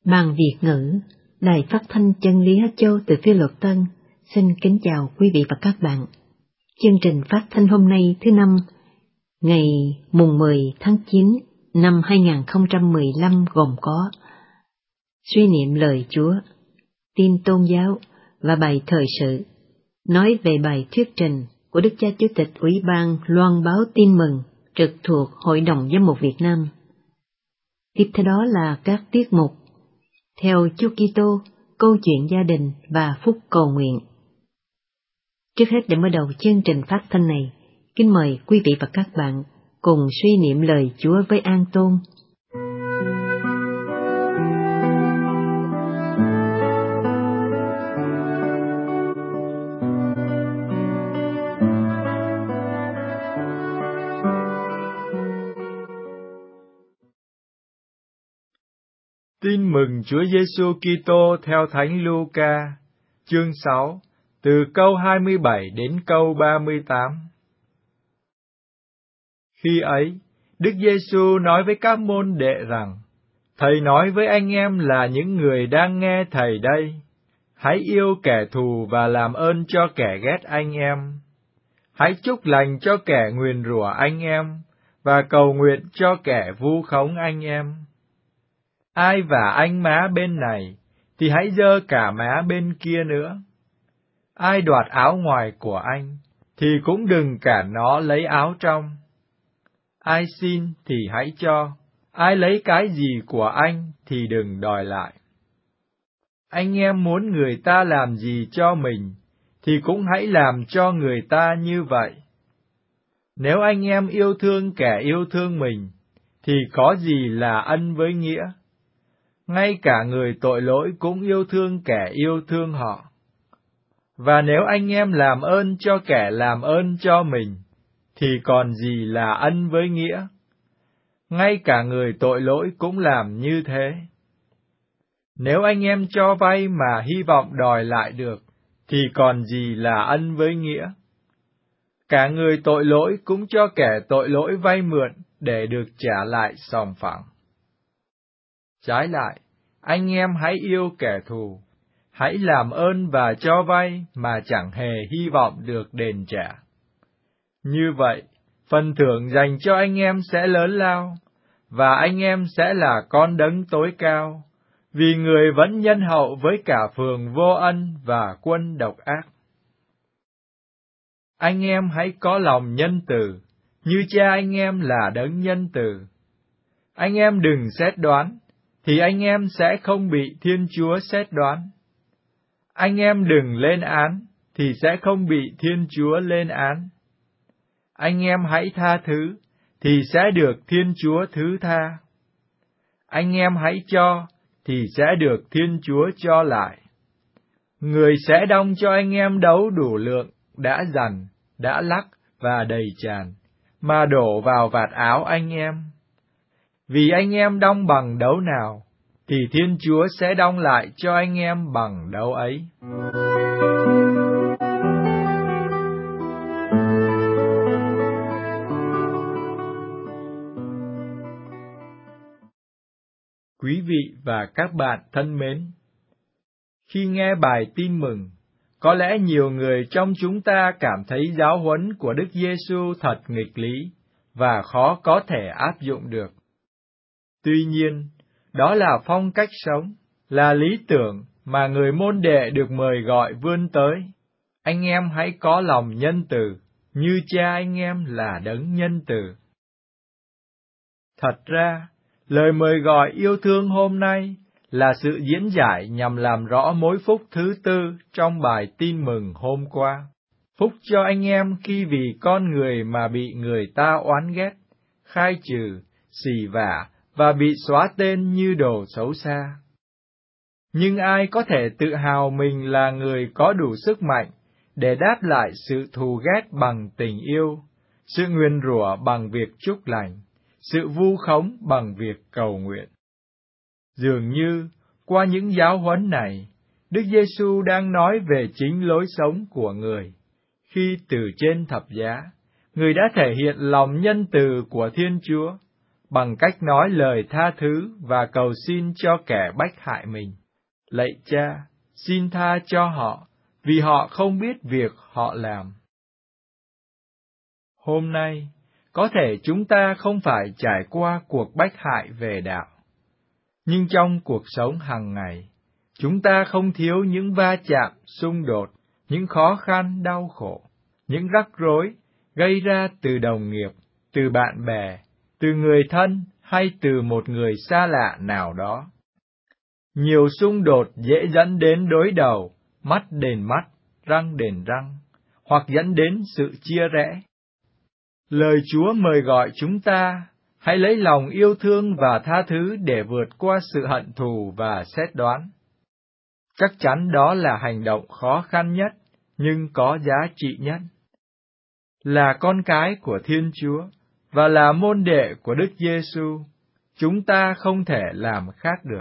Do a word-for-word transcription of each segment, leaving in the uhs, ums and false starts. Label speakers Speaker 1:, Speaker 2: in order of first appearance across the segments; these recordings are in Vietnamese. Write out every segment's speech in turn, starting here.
Speaker 1: Bằng Việt ngữ, Đài Phát thanh Chân lý Hát Châu từ Phía Luật Tân xin kính chào quý vị và các bạn. Chương trình phát thanh hôm nay thứ năm, ngày mùng mười tháng chín năm hai nghìn không trăm mười lăm gồm có suy niệm lời Chúa, tin tôn giáo và bài thời sự, nói về bài thuyết trình của Đức Cha Chủ tịch Ủy ban Loan báo Tin mừng trực thuộc Hội đồng Giám mục Việt Nam. Tiếp theo đó là các tiết mục Theo Chúa Kitô, câu chuyện gia đình và phúc cầu nguyện. Trước hết, để mở đầu chương trình phát thanh này, kính mời quý vị và các bạn cùng suy niệm lời Chúa với an tôn.
Speaker 2: Tin mừng Chúa Giêsu Kitô theo Thánh Luca, chương sáu, từ câu hai mươi bảy đến câu ba mươi tám. Khi ấy, Đức Giêsu nói với các môn đệ rằng: Thầy nói với anh em là những người đang nghe Thầy đây, hãy yêu kẻ thù và làm ơn cho kẻ ghét anh em. Hãy chúc lành cho kẻ nguyền rủa anh em, và cầu nguyện cho kẻ vu khống anh em. Ai vả anh má bên này, thì hãy giơ cả má bên kia nữa. Ai đoạt áo ngoài của anh, thì cũng đừng cản nó lấy áo trong. Ai xin thì hãy cho, ai lấy cái gì của anh thì đừng đòi lại. Anh em muốn người ta làm gì cho mình, thì cũng hãy làm cho người ta như vậy. Nếu anh em yêu thương kẻ yêu thương mình, thì có gì là ân với nghĩa? Ngay cả người tội lỗi cũng yêu thương kẻ yêu thương họ. Và nếu anh em làm ơn cho kẻ làm ơn cho mình, thì còn gì là ân với nghĩa? Ngay cả người tội lỗi cũng làm như thế. Nếu anh em cho vay mà hy vọng đòi lại được, thì còn gì là ân với nghĩa? Cả người tội lỗi cũng cho kẻ tội lỗi vay mượn để được trả lại sòng phẳng. Trái lại, anh em hãy yêu kẻ thù, hãy làm ơn và cho vay mà chẳng hề hy vọng được đền trả. Như vậy, phần thưởng dành cho anh em sẽ lớn lao, và anh em sẽ là con đấng tối cao, vì người vẫn nhân hậu với cả phường vô ân và quân độc ác. Anh em hãy có lòng nhân từ, như cha anh em là đấng nhân từ. Anh em đừng xét đoán, thì anh em sẽ không bị Thiên Chúa xét đoán. Anh em đừng lên án, thì sẽ không bị Thiên Chúa lên án. Anh em hãy tha thứ, thì sẽ được Thiên Chúa thứ tha. Anh em hãy cho, thì sẽ được Thiên Chúa cho lại. Người sẽ đong cho anh em đấu đủ lượng, đã dằn, đã lắc và đầy tràn, mà đổ vào vạt áo anh em. Vì anh em đong bằng đấu nào, thì Thiên Chúa sẽ đong lại cho anh em bằng đấu ấy. Quý vị và các bạn thân mến, khi nghe bài tin mừng, có lẽ nhiều người trong chúng ta cảm thấy giáo huấn của Đức Giêsu thật nghịch lý và khó có thể áp dụng được. Tuy nhiên, đó là phong cách sống, là lý tưởng mà người môn đệ được mời gọi vươn tới. Anh em hãy có lòng nhân từ, như cha anh em là đấng nhân từ. Thật ra, lời mời gọi yêu thương hôm nay là sự diễn giải nhằm làm rõ mối phúc thứ tư trong bài tin mừng hôm qua. Phúc cho anh em khi vì con người mà bị người ta oán ghét, khai trừ, xỉ vả và bị xóa tên như đồ xấu xa. Nhưng ai có thể tự hào mình là người có đủ sức mạnh để đáp lại sự thù ghét bằng tình yêu, sự nguyền rủa bằng việc chúc lành, sự vu khống bằng việc cầu nguyện? Dường như, qua những giáo huấn này, Đức Giêsu đang nói về chính lối sống của người. Khi từ trên thập giá, người đã thể hiện lòng nhân từ của Thiên Chúa, bằng cách nói lời tha thứ và cầu xin cho kẻ bách hại mình. Lạy Cha, xin tha cho họ, vì họ không biết việc họ làm. Hôm nay, có thể chúng ta không phải trải qua cuộc bách hại về đạo, nhưng trong cuộc sống hàng ngày, chúng ta không thiếu những va chạm, xung đột, những khó khăn, đau khổ, những rắc rối gây ra từ đồng nghiệp, từ bạn bè, từ người thân hay từ một người xa lạ nào đó. Nhiều xung đột dễ dẫn đến đối đầu, mắt đền mắt, răng đền răng, hoặc dẫn đến sự chia rẽ. Lời Chúa mời gọi chúng ta hãy lấy lòng yêu thương và tha thứ để vượt qua sự hận thù và xét đoán. Chắc chắn đó là hành động khó khăn nhất, nhưng có giá trị nhất. Là con cái của Thiên Chúa và là môn đệ của Đức Giêsu, chúng ta không thể làm khác được.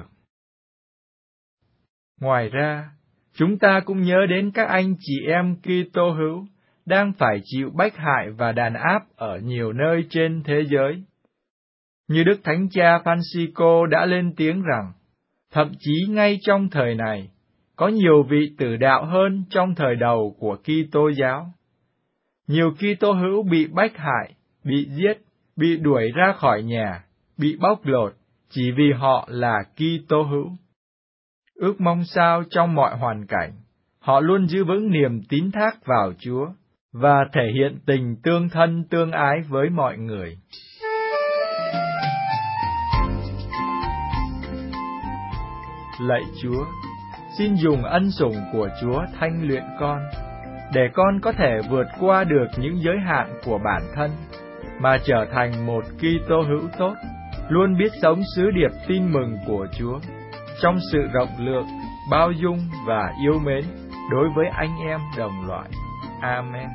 Speaker 2: Ngoài ra, chúng ta cũng nhớ đến các anh chị em Kitô hữu đang phải chịu bách hại và đàn áp ở nhiều nơi trên thế giới. Như Đức Thánh Cha Francisco đã lên tiếng rằng, thậm chí ngay trong thời này, có nhiều vị tử đạo hơn trong thời đầu của Kitô giáo. Nhiều Kitô hữu bị bách hại, bị giết, bị đuổi ra khỏi nhà, bị bóc lột, chỉ vì họ là Kitô hữu. Ước mong sao trong mọi hoàn cảnh, họ luôn giữ vững niềm tín thác vào Chúa, và thể hiện tình tương thân tương ái với mọi người. Lạy Chúa, xin dùng ân sủng của Chúa thanh luyện con, để con có thể vượt qua được những giới hạn của bản thân, mà trở thành một Kitô hữu tốt, luôn biết sống sứ điệp tin mừng của Chúa, trong sự rộng lượng, bao dung và yêu mến đối với anh em đồng loại. Amen.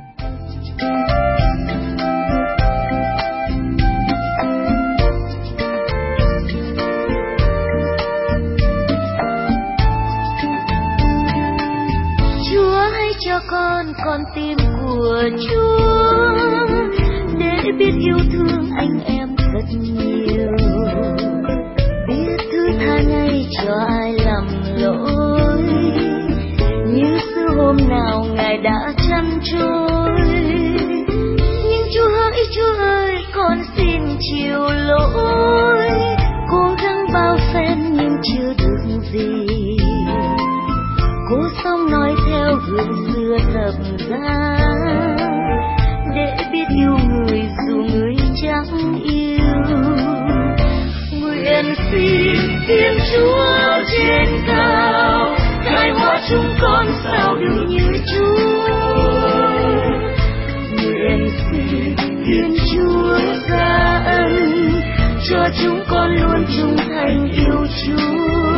Speaker 3: Chúa hãy cho con con tim của Chúa, để biết yêu thương anh em thật nhiều, biết thứ tha ngay cho ai lầm lỗi, như xưa hôm nào Ngài đã chăn trôi. Nhưng Chúa hỡi, Chúa ơi, con xin chịu lỗi, cố gắng bao phen nhưng chưa được gì. Cố sống nói theo gương xưa thập giá, để biết yêu người dù người chẳng yêu. Nguyện xin Thiên Chúa trên cao, khai hóa chúng con sao được như Chúa. Nguyện xin Thiên Chúa ra ân, cho chúng con luôn trung thành yêu Chúa.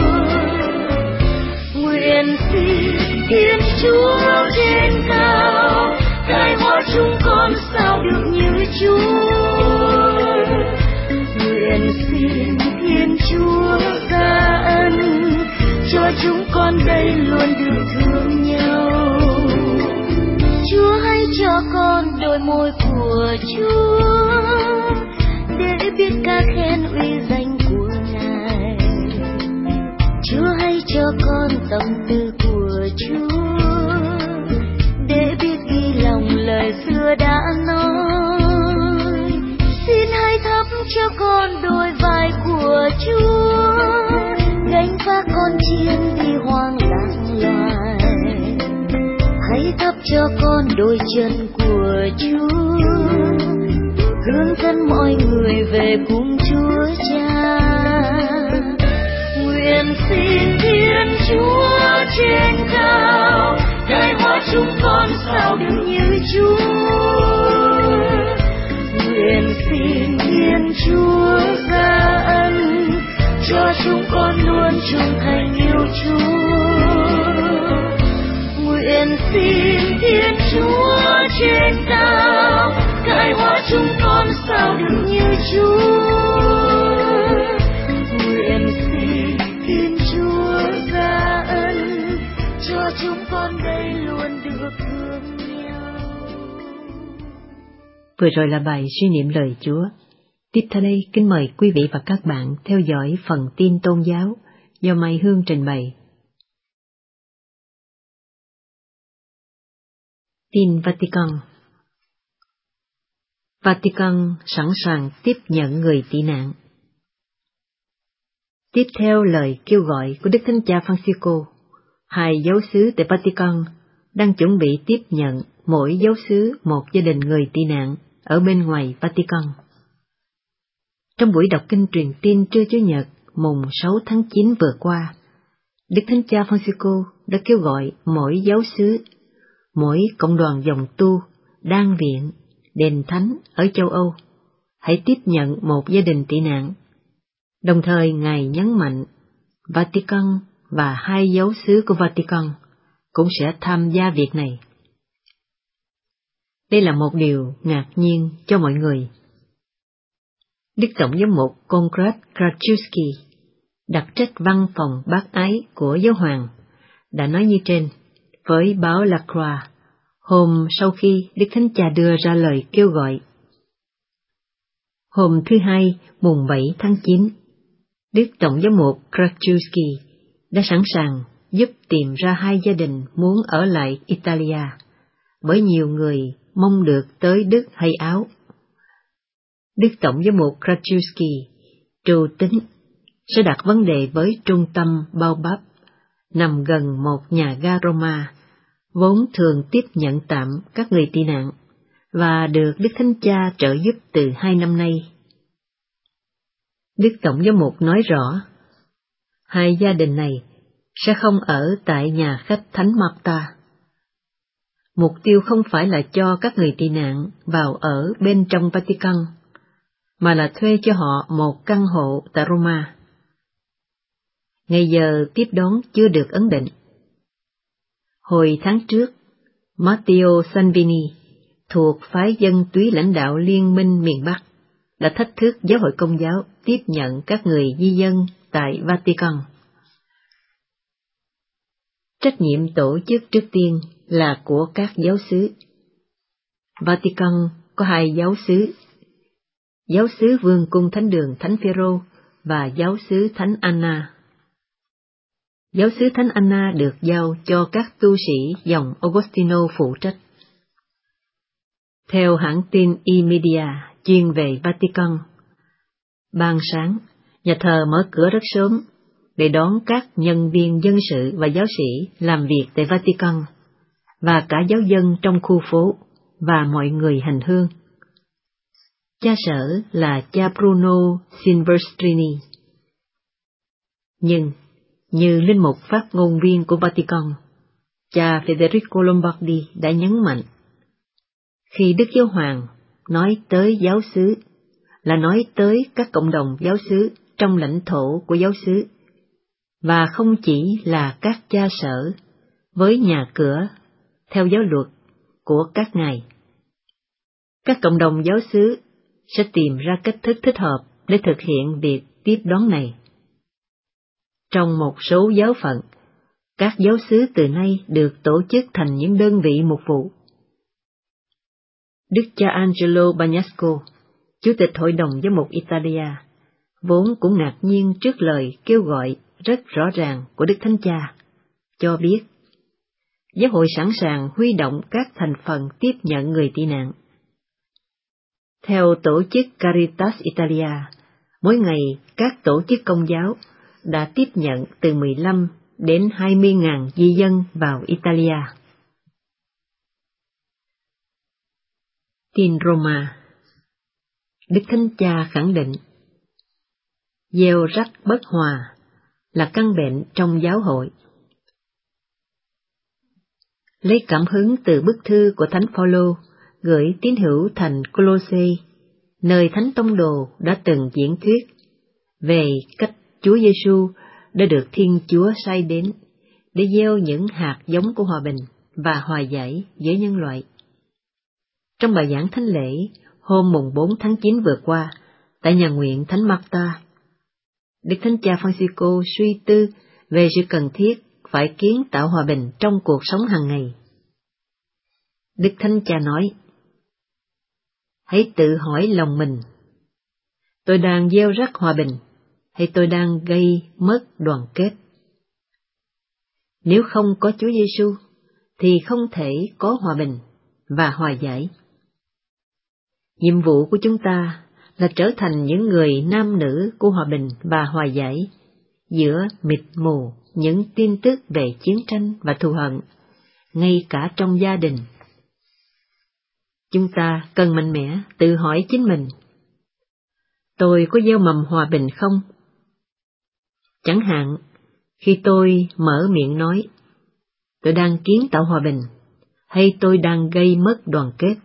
Speaker 3: Nguyện xin Thiên Chúa trên cao, khai hóa chúng con sao được như Chúa. Nguyện xin Thiên Chúa ra ân, cho chúng con đây luôn được thương nhau. Chúa hãy cho con đôi môi của Chúa, để biết ca khen uy danh của Ngài. Chúa hãy cho con tâm tư của Chúa, để biết ghi lòng lời xưa đã nói. Xin hãy thắp cho con đôi vai của Chúa, gánh vác con chiên đi hoang dã loài. Hãy thắp cho con đôi chân của Chúa, hướng dẫn mọi người về cùng Chúa Cha. Nguyện xin Thiên Chúa trên cao, khai hóa chúng con sao được như Chúa. Nguyện xin Thiên Chúa ra ân, cho chúng con luôn trung thành yêu Chúa. Nguyện xin Thiên Chúa trên cao, khai hóa chúng con sao được như Chúa. Nguyện xin Thiên Chúa ra ân, cho chúng con đây luôn được thương nhau.
Speaker 1: Vừa rồi là bài suy niệm lời Chúa. Tiếp theo đây, kính mời quý vị và các bạn theo dõi phần tin tôn giáo do Mai Hương trình bày. Tin Vatican. Vatican sẵn sàng tiếp nhận người tị nạn. Tiếp theo lời kêu gọi của Đức Thánh Cha Francisco, hai giáo xứ tại Vatican đang chuẩn bị tiếp nhận mỗi giáo xứ một gia đình người tị nạn ở bên ngoài Vatican. Trong buổi đọc kinh truyền tin trưa Chủ nhật mùng sáu tháng chín vừa qua, Đức Thánh Cha Francisco đã kêu gọi mỗi giáo xứ, mỗi cộng đoàn dòng tu, đan viện, đền thánh ở châu Âu hãy tiếp nhận một gia đình tị nạn. Đồng thời Ngài nhấn mạnh Vatican và hai giáo xứ của Vatican cũng sẽ tham gia việc này. Đây là một điều ngạc nhiên cho mọi người. Đức Tổng giám mục Konrad Krajewski, đặc trách văn phòng bác ái của giáo hoàng, đã nói như trên với báo La Croix hôm sau khi Đức Thánh Cha đưa ra lời kêu gọi. Hôm thứ Hai, mùng bảy tháng chín, Đức Tổng giám mục Krajewski đã sẵn sàng giúp tìm ra hai gia đình muốn ở lại Italia, bởi nhiều người mong được tới Đức hay Áo. Đức Tổng giám mục Krajewski trù tính sẽ đặt vấn đề với trung tâm bao bắp nằm gần một nhà ga Roma, vốn thường tiếp nhận tạm các người tị nạn, và được Đức Thánh Cha trợ giúp từ hai năm nay. Đức Tổng giám mục nói rõ, hai gia đình này sẽ không ở tại nhà khách Thánh Marta. Mục tiêu không phải là cho các người tị nạn vào ở bên trong Vatican, mà là thuê cho họ một căn hộ tại Roma. Ngày giờ tiếp đón chưa được ấn định. Hồi tháng trước, Matteo Salvini, thuộc phái dân túy lãnh đạo Liên minh miền Bắc, đã thách thức giáo hội Công giáo tiếp nhận các người di dân tại Vatican. Trách nhiệm tổ chức trước tiên là của các giáo xứ. Vatican có hai giáo xứ, giáo xứ Vương cung Thánh đường Thánh Phêrô và giáo xứ Thánh Anna. Giáo xứ Thánh Anna được giao cho các tu sĩ dòng Agostino phụ trách. Theo hãng tin E-Media chuyên về Vatican, ban sáng, nhà thờ mở cửa rất sớm để đón các nhân viên dân sự và giáo sĩ làm việc tại Vatican, và cả giáo dân trong khu phố và mọi người hành hương. Cha sở là cha Bruno Silvestrini. Nhưng, như linh mục phát ngôn viên của Vatican, cha Federico Lombardi đã nhấn mạnh, khi Đức Giáo Hoàng nói tới giáo xứ, là nói tới các cộng đồng giáo xứ trong lãnh thổ của giáo xứ, và không chỉ là các cha sở với nhà cửa theo giáo luật của các ngài. Các cộng đồng giáo xứ sẽ tìm ra cách thức thích hợp để thực hiện việc tiếp đón này. Trong một số giáo phận, các giáo xứ từ nay được tổ chức thành những đơn vị mục vụ. Đức cha Angelo Bagnasco, Chủ tịch Hội đồng Giám mục Italia, vốn cũng ngạc nhiên trước lời kêu gọi rất rõ ràng của Đức Thánh Cha, cho biết giáo hội sẵn sàng huy động các thành phần tiếp nhận người tị nạn. Theo tổ chức Caritas Italia, mỗi ngày các tổ chức công giáo đã tiếp nhận từ mười lăm đến hai mươi ngàn di dân vào Italia. Tin Roma. Đức Thánh Cha khẳng định, gieo rắc bất hòa là căn bệnh trong giáo hội. Lấy cảm hứng từ bức thư của Thánh Phaolô gửi tín hữu thành Colosse, nơi Thánh Tông Đồ đã từng diễn thuyết về cách Chúa Giêsu đã được Thiên Chúa sai đến để gieo những hạt giống của hòa bình và hòa giải giữa nhân loại. Trong bài giảng thánh lễ hôm mùng bốn tháng chín vừa qua tại nhà nguyện Thánh Marta, Đức Thánh Cha Francisco suy tư về sự cần thiết phải kiến tạo hòa bình trong cuộc sống hàng ngày. Đức Thánh Cha nói, hãy tự hỏi lòng mình, Tôi đang gieo rắc hòa bình, hay tôi đang gây mất đoàn kết? Nếu không có Chúa Giêsu, thì không thể có hòa bình và hòa giải. Nhiệm vụ của chúng ta là trở thành những người nam nữ của hòa bình và hòa giải, giữa mịt mù những tin tức về chiến tranh và thù hận, ngay cả trong gia đình. Chúng ta cần mạnh mẽ tự hỏi chính mình, tôi có gieo mầm hòa bình không? Chẳng hạn, khi tôi mở miệng nói, tôi đang kiến tạo hòa bình, hay tôi đang gây mất đoàn kết?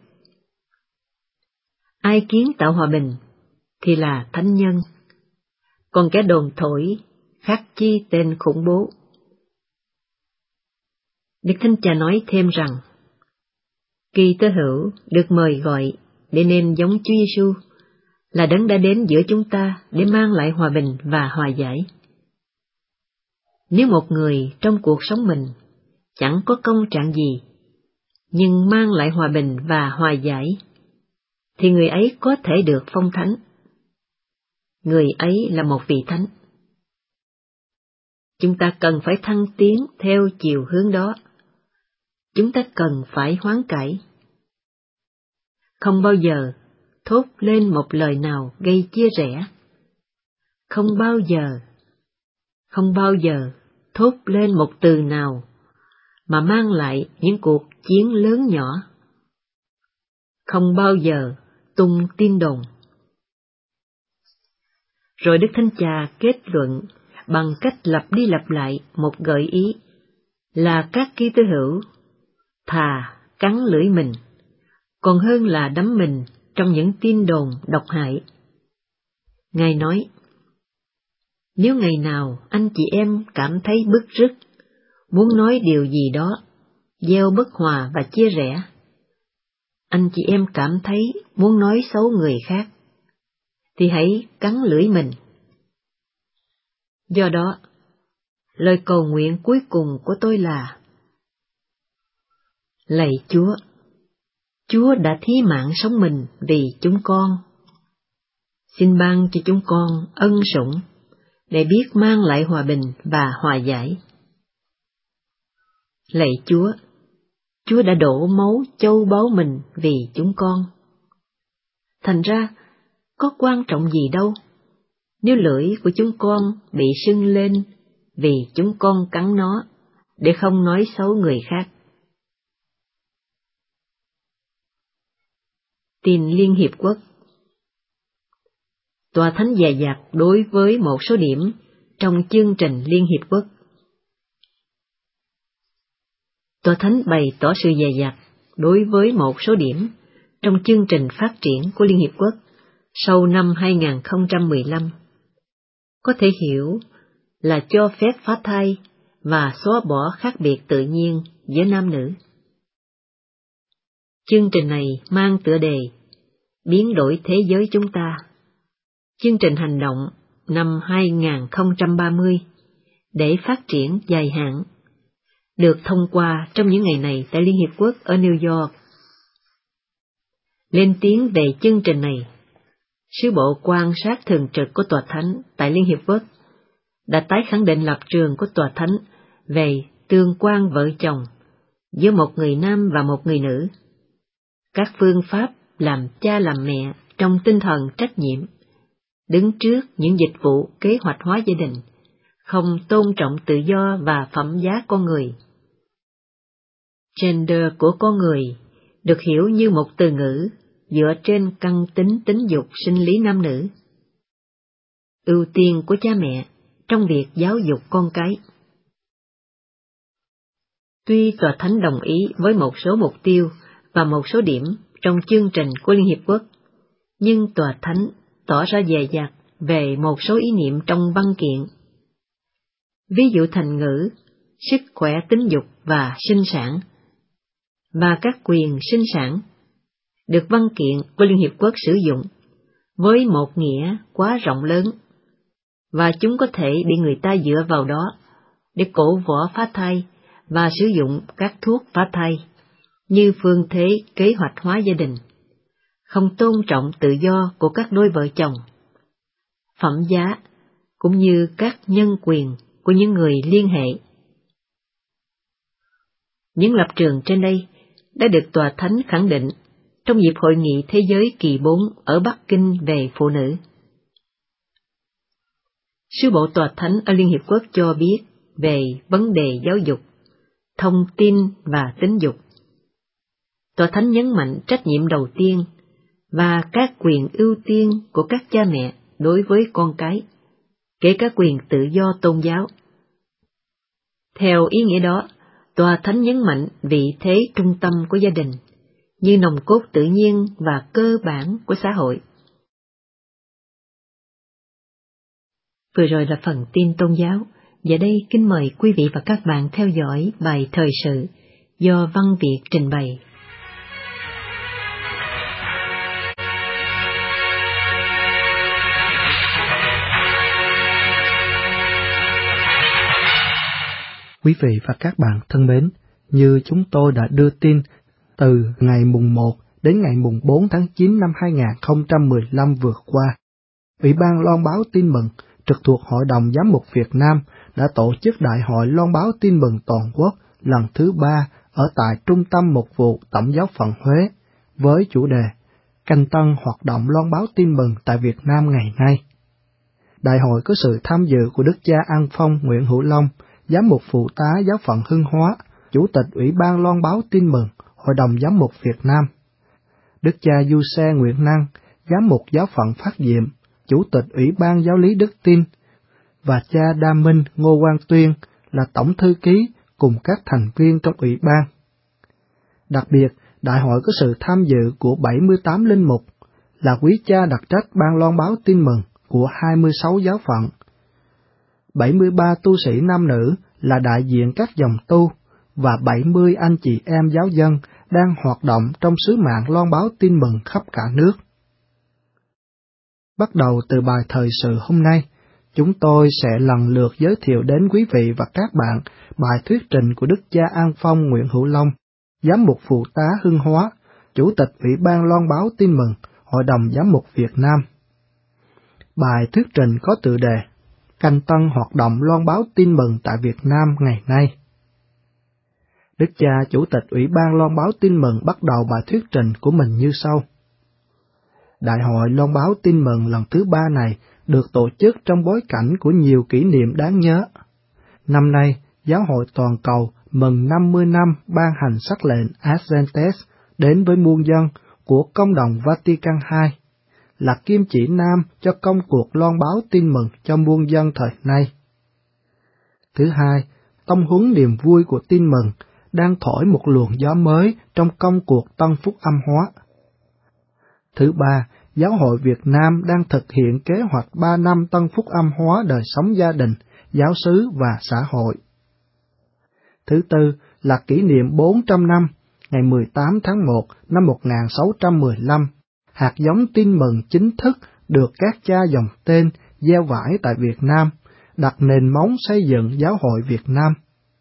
Speaker 1: Ai kiến tạo hòa bình thì là thánh nhân, còn kẻ đồn thổi khắc chi tên khủng bố. Đức Thánh Cha nói thêm rằng, Kitô hữu được mời gọi để nên giống Chúa Giêsu, là Đấng đã đến giữa chúng ta để mang lại hòa bình và hòa giải. Nếu một người trong cuộc sống mình chẳng có công trạng gì, nhưng mang lại hòa bình và hòa giải, thì người ấy có thể được phong thánh. Người ấy là một vị thánh. Chúng ta cần phải thăng tiến theo chiều hướng đó. Chúng ta cần phải hoán cải. Không bao giờ thốt lên một lời nào gây chia rẽ. Không bao giờ, không bao giờ thốt lên một từ nào mà mang lại những cuộc chiến lớn nhỏ. Không bao giờ tung tin đồn. Rồi Đức Thánh Cha kết luận bằng cách lặp đi lặp lại một gợi ý là các Kitô hữu thà cắn lưỡi mình, còn hơn là đắm mình trong những tin đồn độc hại. Ngài nói, nếu ngày nào anh chị em cảm thấy bứt rứt, muốn nói điều gì đó, gieo bất hòa và chia rẽ, anh chị em cảm thấy muốn nói xấu người khác, thì hãy cắn lưỡi mình. Do đó, lời cầu nguyện cuối cùng của tôi là: Lạy Chúa, Chúa đã thí mạng sống mình vì chúng con. Xin ban cho chúng con ân sủng để biết mang lại hòa bình và hòa giải. Lạy Chúa, Chúa đã đổ máu châu báu mình vì chúng con. Thành ra, có quan trọng gì đâu nếu lưỡi của chúng con bị sưng lên vì chúng con cắn nó, để không nói xấu người khác. Tin Liên Hiệp Quốc. Tòa Thánh dè dặt đối với một số điểm trong chương trình Liên Hiệp Quốc. Tòa Thánh bày tỏ sự dè dặt đối với một số điểm trong chương trình phát triển của Liên Hiệp Quốc sau năm hai nghìn không trăm mười lăm. Có thể hiểu là cho phép phá thai và xóa bỏ khác biệt tự nhiên giữa nam nữ. Chương trình này mang tựa đề Biến đổi thế giới chúng ta. Chương trình hành động năm hai nghìn không trăm ba mươi để phát triển dài hạn, được thông qua trong những ngày này tại Liên Hiệp Quốc ở New York. Lên tiếng về chương trình này, Sứ bộ quan sát thường trực của Tòa Thánh tại Liên Hiệp Quốc đã tái khẳng định lập trường của Tòa Thánh về tương quan vợ chồng giữa một người nam và một người nữ, các phương pháp làm cha làm mẹ trong tinh thần trách nhiệm, đứng trước những dịch vụ kế hoạch hóa gia đình, không tôn trọng tự do và phẩm giá con người. Gender của con người được hiểu như một từ ngữ dựa trên căn tính tính dục sinh lý nam nữ. Ưu tiên của cha mẹ trong việc giáo dục con cái. Tuy Tòa Thánh đồng ý với một số mục tiêu và một số điểm trong chương trình của Liên Hiệp Quốc, nhưng Tòa Thánh tỏ ra dè dặt về một số ý niệm trong văn kiện. Ví dụ thành ngữ, sức khỏe tính dục và sinh sản, và các quyền sinh sản, được văn kiện của Liên Hiệp Quốc sử dụng với một nghĩa quá rộng lớn, và chúng có thể bị người ta dựa vào đó để cổ võ phá thai và sử dụng các thuốc phá thai như phương thế kế hoạch hóa gia đình, không tôn trọng tự do của các đôi vợ chồng phẩm giá, cũng như các nhân quyền của những người liên hệ. Những lập trường trên đây đã được Tòa Thánh khẳng định trong dịp Hội nghị Thế giới kỳ bốn ở Bắc Kinh về phụ nữ. Sứ bộ Tòa Thánh ở Liên Hiệp Quốc cho biết về vấn đề giáo dục, thông tin và tính dục. Tòa Thánh nhấn mạnh trách nhiệm đầu tiên và các quyền ưu tiên của các cha mẹ đối với con cái, kể cả quyền tự do tôn giáo. Theo ý nghĩa đó, Tòa Thánh nhấn mạnh vị thế trung tâm của gia đình, như nòng cốt tự nhiên và cơ bản của xã hội. Vừa rồi là phần tin tôn giáo, và đây kính mời quý vị và các bạn theo dõi bài thời sự do Văn Việt trình bày.
Speaker 4: Quý vị và các bạn thân mến, như chúng tôi đã đưa tin, từ ngày mùng một đến ngày mùng bốn tháng chín năm hai nghìn không trăm mười lăm vừa qua, Ủy ban Loan báo Tin mừng trực thuộc Hội đồng Giám mục Việt Nam đã tổ chức Đại hội Loan báo Tin mừng toàn quốc lần thứ ba ở tại Trung tâm Mục vụ Tổng giáo phận Huế, với chủ đề Canh tân hoạt động loan báo tin mừng tại Việt Nam ngày nay. Đại hội có sự tham dự của Đức cha An Phong Nguyễn Hữu Long, Giám mục phụ tá giáo phận Hưng Hóa, Chủ tịch Ủy ban Loan báo Tin mừng, Hội đồng Giám mục Việt Nam, Đức cha Du Xe Nguyễn Năng, Giám mục giáo phận Phát Diệm, Chủ tịch Ủy ban Giáo lý Đức tin, và cha Đa Minh Ngô Quang Tuyên là Tổng thư ký cùng các thành viên trong Ủy ban. Đặc biệt, đại hội có sự tham dự của bảy mươi tám linh mục, là quý cha đặc trách ban loan báo tin mừng của hai mươi sáu giáo phận, bảy mươi ba tu sĩ nam nữ là đại diện các dòng tu, và bảy mươi anh chị em giáo dân đang hoạt động trong sứ mạng loan báo tin mừng khắp cả nước. Bắt đầu từ bài thời sự hôm nay, chúng tôi sẽ lần lượt giới thiệu đến quý vị và các bạn bài thuyết trình của Đức cha An Phong Nguyễn Hữu Long, Giám mục phụ tá Hưng Hóa, Chủ tịch Ủy ban Loan báo Tin mừng, Hội đồng Giám mục Việt Nam. Bài thuyết trình có tựa đề Canh tân hoạt động loan báo tin mừng tại Việt Nam ngày nay. Đức cha Chủ tịch Ủy ban Loan báo Tin mừng bắt đầu bài thuyết trình của mình như sau. Đại hội loan báo tin mừng lần thứ ba này được tổ chức trong bối cảnh của nhiều kỷ niệm đáng nhớ. Năm nay, Giáo hội toàn cầu mừng năm mươi năm ban hành sắc lệnh Ascentes đến với muôn dân của Công đồng Vatican hai, là kim chỉ nam cho công cuộc loan báo tin mừng cho muôn dân thời nay. Thứ hai, tông huấn niềm vui của tin mừng đang thổi một luồng gió mới trong công cuộc tân phúc âm hóa. Thứ ba, Giáo hội Việt Nam đang thực hiện kế hoạch ba năm tân phúc âm hóa đời sống gia đình, giáo xứ và xã hội. Thứ tư là kỷ niệm bốn trăm năm, ngày mười tám tháng một năm một nghìn sáu trăm mười lăm, hạt giống tin mừng chính thức được các cha dòng tên gieo vải tại Việt Nam, đặt nền móng xây dựng Giáo hội Việt Nam.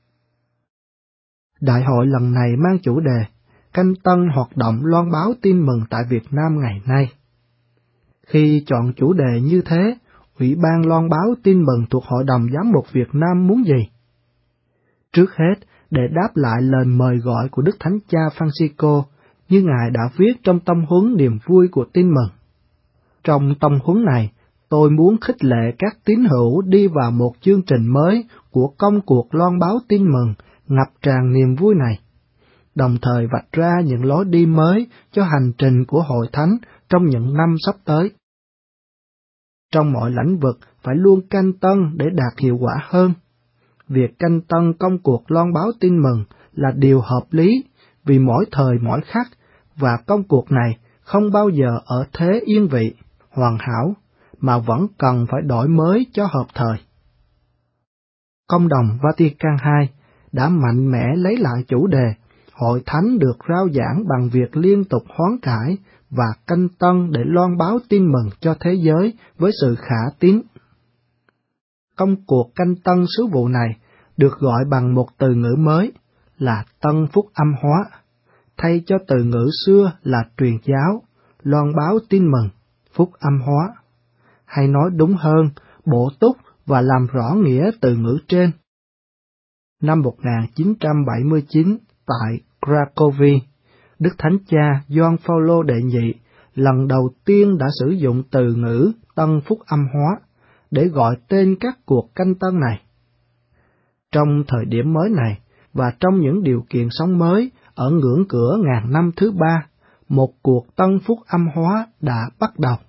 Speaker 4: Đại hội lần này mang chủ đề Canh tân hoạt động loan báo tin mừng tại Việt Nam ngày nay. Khi chọn chủ đề như thế, Ủy ban loan báo tin mừng thuộc Hội đồng Giám mục Việt Nam muốn gì? Trước hết, để đáp lại lời mời gọi của Đức Thánh Cha Francisco, như Ngài đã viết trong tông huấn niềm vui của tin mừng. Trong tông huấn này, tôi muốn khích lệ các tín hữu đi vào một chương trình mới của công cuộc loan báo tin mừng ngập tràn niềm vui này, đồng thời vạch ra những lối đi mới cho hành trình của Hội Thánh trong những năm sắp tới. Trong mọi lĩnh vực phải luôn canh tân để đạt hiệu quả hơn. Việc canh tân công cuộc loan báo tin mừng là điều hợp lý vì mỗi thời mỗi khắc, và công cuộc này không bao giờ ở thế yên vị, hoàn hảo, mà vẫn cần phải đổi mới cho hợp thời. Công đồng Vatican hai đã mạnh mẽ lấy lại chủ đề Hội Thánh được rao giảng bằng việc liên tục hoán cải và canh tân để loan báo tin mừng cho thế giới với sự khả tín. Công cuộc canh tân sứ vụ này được gọi bằng một từ ngữ mới là tân phúc âm hóa, thay cho từ ngữ xưa là truyền giáo, loan báo tin mừng, phúc âm hóa. hay nói đúng hơn, bổ túc và làm rõ nghĩa từ ngữ trên. Năm một nghìn chín trăm bảy mươi chín, tại Cracovia, Đức Thánh Cha Gioan Phaolô đệ nhị lần đầu tiên đã sử dụng từ ngữ tân phúc âm hóa để gọi tên các cuộc canh tân này. Trong thời điểm mới này, và trong những điều kiện sống mới ở ngưỡng cửa ngàn năm thứ ba, một cuộc tân phúc âm hóa đã bắt đầu.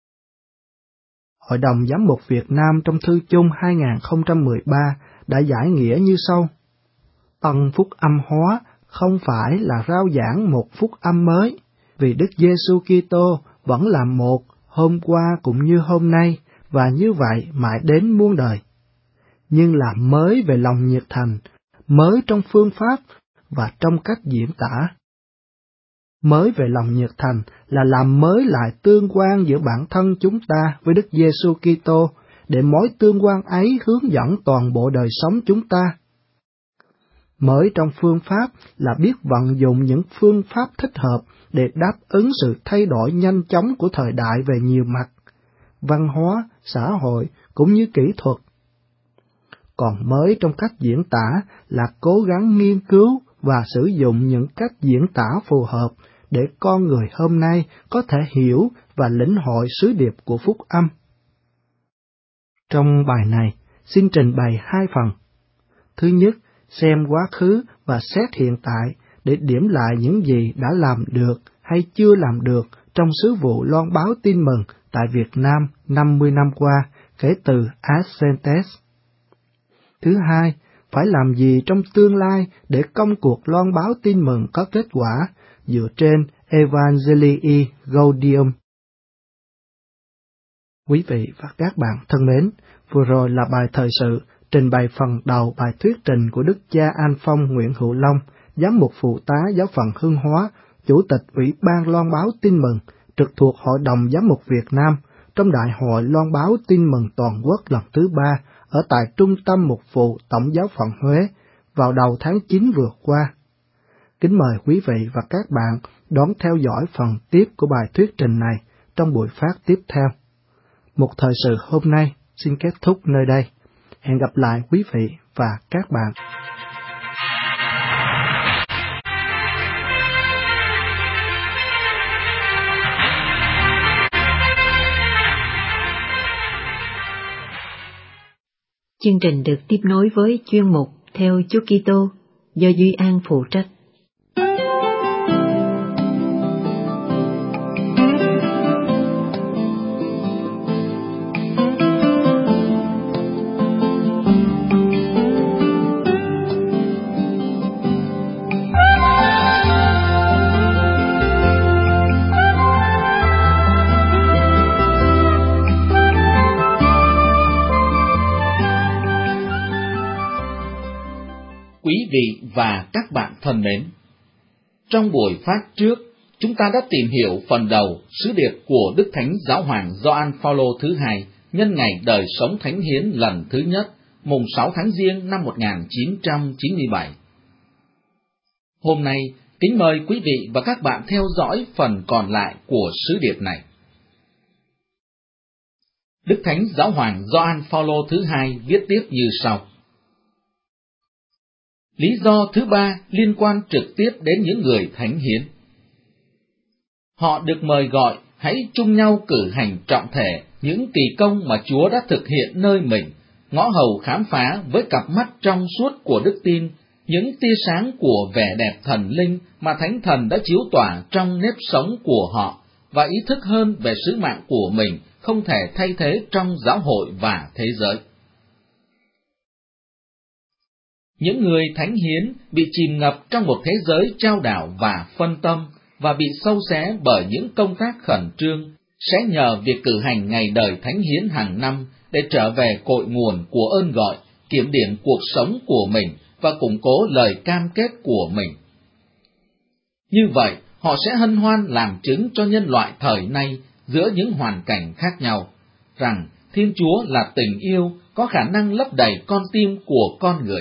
Speaker 4: Hội đồng Giám mục Việt Nam trong thư chung hai nghìn không trăm mười ba đã giải nghĩa như sau: Tân phúc âm hóa không phải là rao giảng một phúc âm mới, vì Đức Giêsu Kitô vẫn là một hôm qua cũng như hôm nay, và như vậy mãi đến muôn đời. Nhưng là mới về lòng nhiệt thành, mới trong phương pháp và trong cách diễn tả. Mới về lòng nhiệt thành là làm mới lại tương quan giữa bản thân chúng ta với Đức Giêsu Kitô, để mối tương quan ấy hướng dẫn toàn bộ đời sống chúng ta. Mới trong phương pháp là biết vận dụng những phương pháp thích hợp để đáp ứng sự thay đổi nhanh chóng của thời đại về nhiều mặt, văn hóa, xã hội cũng như kỹ thuật. Còn mới trong cách diễn tả là cố gắng nghiên cứu và sử dụng những cách diễn tả phù hợp để con người hôm nay có thể hiểu và lĩnh hội sứ điệp của phúc âm. Trong bài này, xin trình bày hai phần. Thứ nhất, xem quá khứ và xét hiện tại để điểm lại những gì đã làm được hay chưa làm được trong sứ vụ loan báo tin mừng tại Việt Nam năm mươi năm qua kể từ Ascentes. Thứ hai, phải làm gì trong tương lai để công cuộc loan báo tin mừng có kết quả dựa trên Evangelii Gaudium. Quý vị và các bạn thân mến, vừa rồi là bài thời sự trình bày phần đầu bài thuyết trình của Đức cha An Phong Nguyễn Hữu Long, Giám mục phụ tá Giáo phận Hưng Hóa, Chủ tịch Ủy ban loan báo tin mừng, trực thuộc Hội đồng Giám mục Việt Nam, trong Đại hội loan báo tin mừng toàn quốc lần thứ ba ở tại Trung tâm Mục vụ Tổng giáo phận Huế vào đầu tháng chín vừa qua. Kính mời quý vị và các bạn đón theo dõi phần tiếp của bài thuyết trình này trong buổi phát tiếp theo. Một thời sự hôm nay xin kết thúc nơi đây. Hẹn gặp lại quý vị và các bạn.
Speaker 1: Chương trình được tiếp nối với chuyên mục Theo Chúa Kitô do Duy An phụ trách.
Speaker 5: Quý vị và các bạn thân mến, trong buổi phát trước, chúng ta đã tìm hiểu phần đầu sứ điệp của Đức Thánh Giáo hoàng Gioan Phaolô thứ hai nhân ngày đời sống thánh hiến lần thứ nhất, mùng sáu tháng Giêng năm một nghìn chín trăm chín mươi bảy. Hôm nay, kính mời quý vị và các bạn theo dõi phần còn lại của sứ điệp này. Đức Thánh Giáo hoàng Gioan Phaolô thứ hai viết tiếp như sau. Lý do thứ ba liên quan trực tiếp đến những người thánh hiến. Họ được mời gọi hãy chung nhau cử hành trọng thể những kỳ công mà Chúa đã thực hiện nơi mình, ngõ hầu khám phá với cặp mắt trong suốt của đức tin, những tia sáng của vẻ đẹp thần linh mà Thánh Thần đã chiếu tỏa trong nếp sống của họ, và ý thức hơn về sứ mạng của mình không thể thay thế trong giáo hội và thế giới. Những người thánh hiến bị chìm ngập trong một thế giới trao đảo và phân tâm, và bị xâu xé bởi những công tác khẩn trương, sẽ nhờ việc cử hành ngày đời thánh hiến hàng năm để trở về cội nguồn của ơn gọi, kiểm điểm cuộc sống của mình và củng cố lời cam kết của mình. Như vậy, họ sẽ hân hoan làm chứng cho nhân loại thời nay giữa những hoàn cảnh khác nhau, rằng Thiên Chúa là tình yêu có khả năng lấp đầy con tim của con người.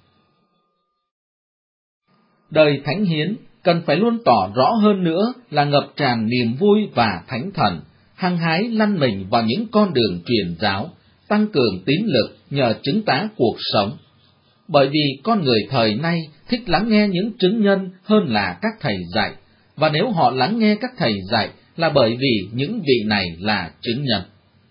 Speaker 5: Đời thánh hiến cần phải luôn tỏ rõ hơn nữa là ngập tràn niềm vui và thánh thần, hăng hái lăn mình vào những con đường truyền giáo, tăng cường tín lực nhờ chứng tá cuộc sống. Bởi vì con người thời nay thích lắng nghe những chứng nhân hơn là các thầy dạy, và nếu họ lắng nghe các thầy dạy là bởi vì những vị này là chứng nhân.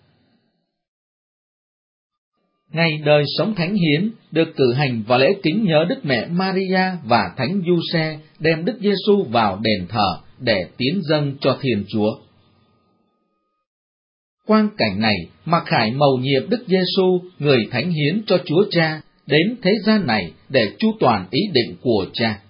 Speaker 5: Ngày đời sống thánh hiến được cử hành vào lễ kính nhớ Đức Mẹ Maria và Thánh Giuse đem Đức Giêsu vào đền thờ để tiến dâng cho Thiên Chúa. Quang cảnh này mặc khải mầu nhiệm Đức Giêsu, người thánh hiến cho Chúa Cha, đến thế gian này để chu toàn ý định của Cha.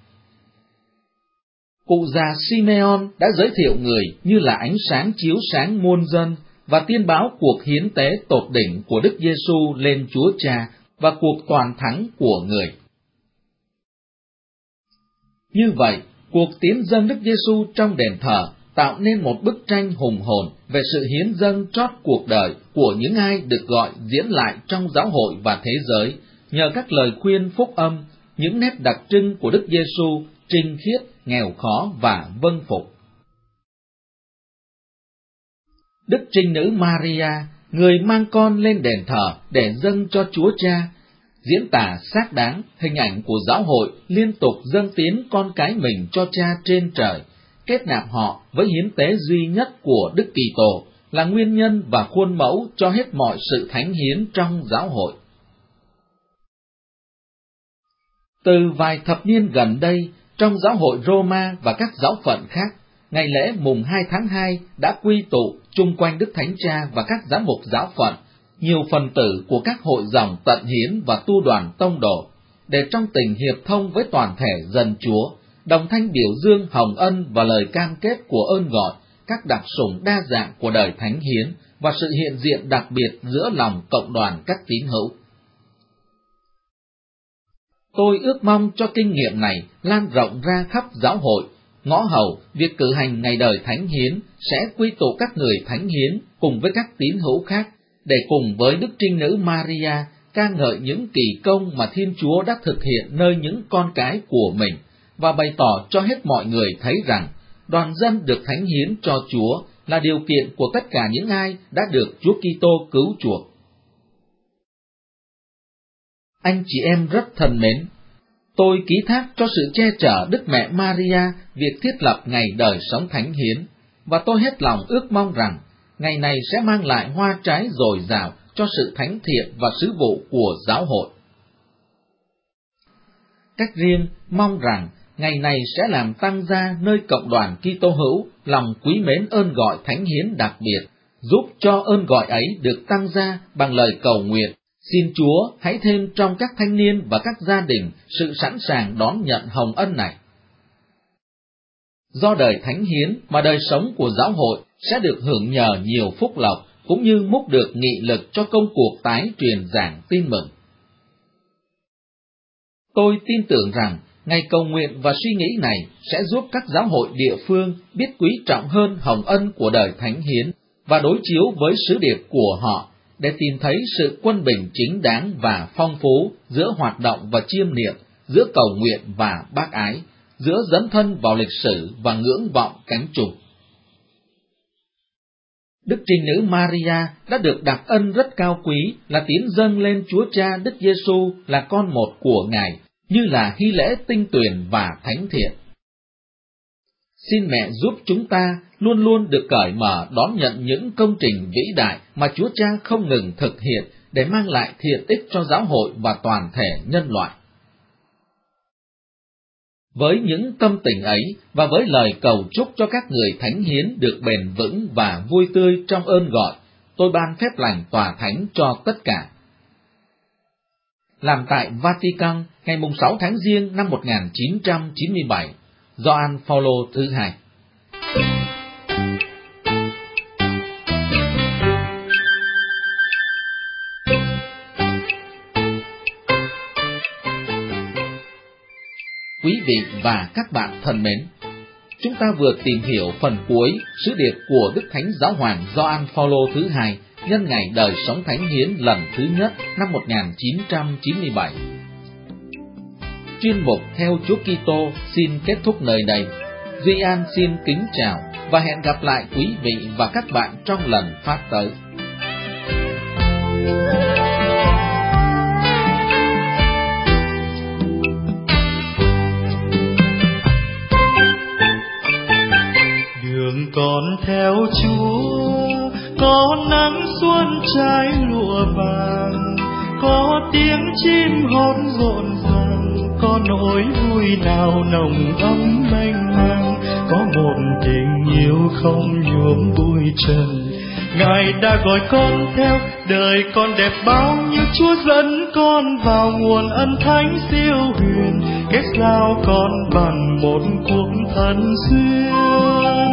Speaker 5: Cụ già Simeon đã giới thiệu người như là ánh sáng chiếu sáng muôn dân và tiên báo cuộc hiến tế tột đỉnh của Đức Giêsu lên Chúa Cha và cuộc toàn thắng của người. Như vậy, cuộc tiến dâng Đức Giêsu trong đền thờ tạo nên một bức tranh hùng hồn về sự hiến dâng trót cuộc đời của những ai được gọi diễn lại trong giáo hội và thế giới, nhờ các lời khuyên phúc âm, những nét đặc trưng của Đức Giêsu trinh khiết, nghèo khó và vâng phục. Đức Trinh Nữ Maria, người mang con lên đền thờ để dâng cho Chúa Cha, diễn tả xác đáng hình ảnh của giáo hội liên tục dâng tiến con cái mình cho Cha trên trời, kết nạp họ với hiến tế duy nhất của Đức Kitô, là nguyên nhân và khuôn mẫu cho hết mọi sự thánh hiến trong giáo hội. Từ vài thập niên gần đây, trong giáo hội Roma và các giáo phận khác, ngày lễ mùng hai tháng hai đã quy tụ chung quanh Đức Thánh Cha và các giám mục giáo phận, nhiều phần tử của các hội dòng tận hiến và tu đoàn tông đồ, để trong tình hiệp thông với toàn thể dân Chúa, đồng thanh biểu dương hồng ân và lời cam kết của ơn gọi, các đặc sủng đa dạng của đời thánh hiến và sự hiện diện đặc biệt giữa lòng cộng đoàn các tín hữu. Tôi ước mong cho kinh nghiệm này lan rộng ra khắp giáo hội, ngõ hầu. Việc cử hành ngày đời thánh hiến sẽ quy tụ các người thánh hiến cùng với các tín hữu khác, để cùng với Đức Trinh Nữ Maria ca ngợi những kỳ công mà Thiên Chúa đã thực hiện nơi những con cái của mình, và bày tỏ cho hết mọi người thấy rằng đoàn dân được thánh hiến cho Chúa là điều kiện của tất cả những ai đã được Chúa Kitô cứu chuộc. Anh chị em rất thân mến, tôi ký thác cho sự che chở Đức Mẹ Maria việc thiết lập ngày đời sống thánh hiến, và tôi hết lòng ước mong rằng ngày này sẽ mang lại hoa trái dồi dào cho sự thánh thiện và sứ vụ của giáo hội. Cách riêng, mong rằng ngày này sẽ làm tăng ra nơi cộng đoàn Kitô hữu lòng quý mến ơn gọi thánh hiến đặc biệt, giúp cho ơn gọi ấy được tăng ra bằng lời cầu nguyện. Xin Chúa hãy thêm trong các thanh niên và các gia đình sự sẵn sàng đón nhận hồng ân này. Do đời thánh hiến mà đời sống của giáo hội sẽ được hưởng nhờ nhiều phúc lộc, cũng như múc được nghị lực cho công cuộc tái truyền giảng tin mừng. Tôi tin tưởng rằng ngày cầu nguyện và suy nghĩ này sẽ giúp các giáo hội địa phương biết quý trọng hơn hồng ân của đời thánh hiến và đối chiếu với sứ điệp của họ, để tìm thấy sự quân bình chính đáng và phong phú giữa hoạt động và chiêm niệm, giữa cầu nguyện và bác ái, giữa dấn thân vào lịch sử và ngưỡng vọng cánh trùng. Đức Trinh Nữ Maria đã được đặc ân rất cao quý là tiến dâng lên Chúa Cha Đức Giêsu là con một của Ngài, như là hy lễ tinh tuyền và thánh thiện. Xin Mẹ giúp chúng ta luôn luôn được cởi mở đón nhận những công trình vĩ đại mà Chúa Cha không ngừng thực hiện để mang lại thiện ích cho giáo hội và toàn thể nhân loại. Với những tâm tình ấy và với lời cầu chúc cho các người thánh hiến được bền vững và vui tươi trong ơn gọi, tôi ban phép lành tòa thánh cho tất cả. Làm tại Vatican ngày sáu tháng Giêng năm một nghìn chín trăm chín mươi bảy, Gioan Phaolô thứ hai. Quý vị và các bạn thân mến, chúng ta vừa tìm hiểu phần cuối sứ điệp của Đức Thánh Giáo Hoàng Gioan Phaolô thứ hai nhân ngày đời sống thánh hiến lần thứ nhất năm một nghìn chín trăm chín mươi bảy. Chuyên mục Theo Chúa Kitô xin kết thúc nơi đây. Duy An xin kính chào và hẹn gặp lại quý vị và các bạn trong lần phát tới.
Speaker 6: Đường con theo Chúa, có nắng xuân trái lụa vàng, có tiếng chim hót rộn ràng, có nỗi vui nào nồng ấm mênh mang, có một tình yêu không nhuốm bụi trần. Ngài đã gọi con theo, đời con đẹp bao nhiêu, Chúa dẫn con vào nguồn ân thánh siêu huyền, kết giao con bằng một cuộc thân duyên.